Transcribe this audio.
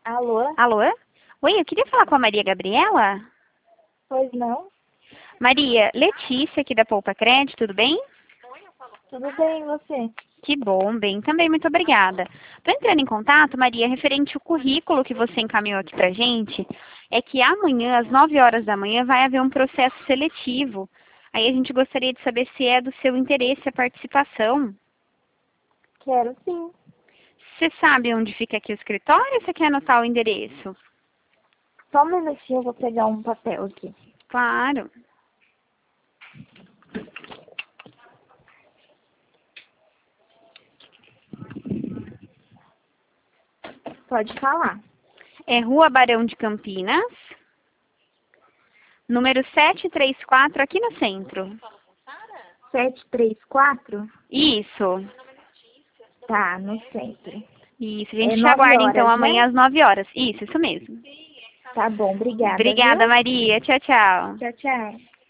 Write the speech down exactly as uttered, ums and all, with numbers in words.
Alô? Alô? Oi, eu queria falar com a Maria Gabriela. Pois não? Maria, Letícia aqui da Poupa Crédito, tudo bem? Tudo bem, e você? Que bom, bem, também, muito obrigada. Estou entrando em contato, Maria, referente ao currículo que você encaminhou aqui pra gente, é que amanhã, às nove horas da manhã, vai haver um processo seletivo. Aí a gente gostaria de saber se é do seu interesse a participação. Quero sim. Você sabe onde fica aqui o escritório ou você quer anotar o endereço? Só um minutinho, eu vou pegar um papel aqui. Claro. Pode falar. É Rua Barão de Campinas, número setecentos e trinta e quatro, aqui no centro. sete três quatro? Isso. Tá, no centro. Isso, a gente É te nove aguarda então horas, amanhã né? às nove horas. Isso, isso mesmo. Tá bom, obrigada, Obrigada, viu? Maria. Tchau, tchau. Tchau, tchau.